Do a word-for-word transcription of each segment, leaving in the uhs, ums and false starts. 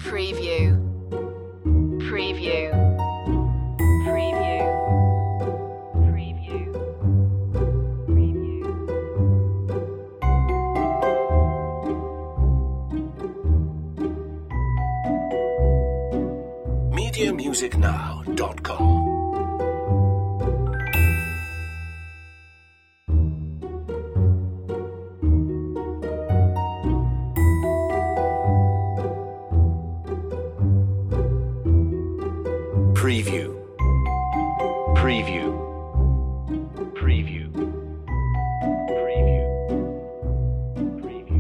Preview. Preview. Preview. Preview. Preview. media music now dot com Preview. Preview. Preview. Preview. Preview.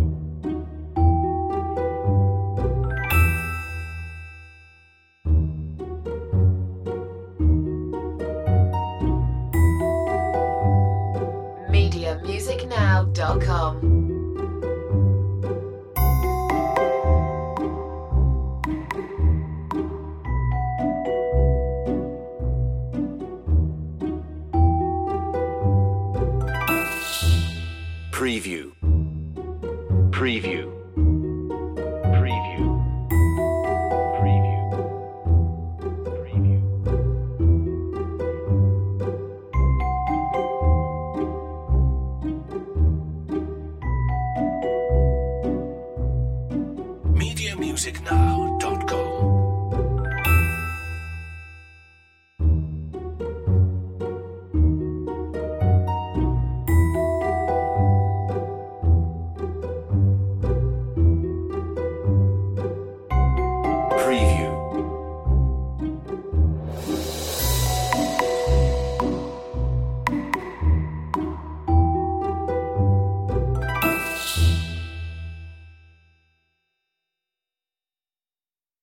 media music now dot com. Preview. Preview. Preview. Preview. Preview. media music now dot com